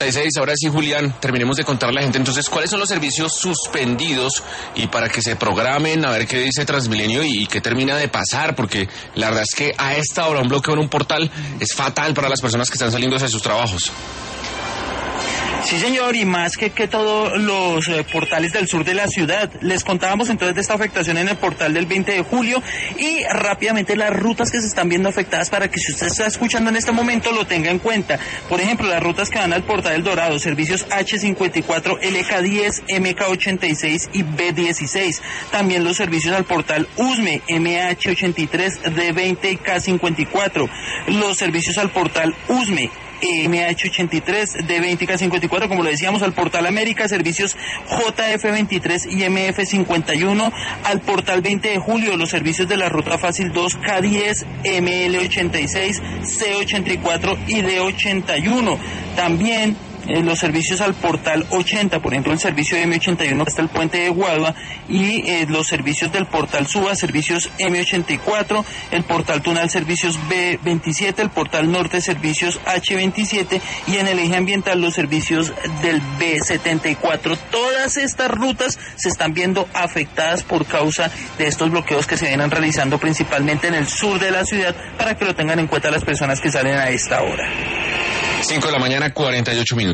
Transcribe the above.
Ahora sí, Julián, terminemos de contarle a la gente entonces cuáles son los servicios suspendidos y para que se programen, a ver qué dice Transmilenio y qué termina de pasar, porque la verdad es que a esta hora un bloqueo en un portal es fatal para las personas que están saliendo hacia sus trabajos. Sí, señor, y más que todos los portales del sur de la ciudad. Les contábamos entonces de esta afectación en el portal del 20 de julio y rápidamente las rutas que se están viendo afectadas para que si usted está escuchando en este momento lo tenga en cuenta. Por ejemplo, las rutas que van al portal El Dorado, servicios H54, LK10, MK86 y B16. También los servicios al portal Usme, MH83, D20 y K54. Los servicios al portal Usme, MH83, D20 y K54, como lo decíamos, al portal América, servicios JF23 y MF51, al portal 20 de julio, los servicios de la ruta fácil 2, K10, ML86, C84 y D81. También los servicios al portal 80, por ejemplo el servicio M81 hasta el puente de Guadua, y los servicios del portal Suba, servicios M84, el portal Tunal, servicios B27, el portal Norte, servicios H27, y en el eje ambiental los servicios del B74. Todas estas rutas se están viendo afectadas por causa de estos bloqueos que se vienen realizando principalmente en el sur de la ciudad, para que lo tengan en cuenta las personas que salen a esta hora. 5 de la mañana, 48 minutos.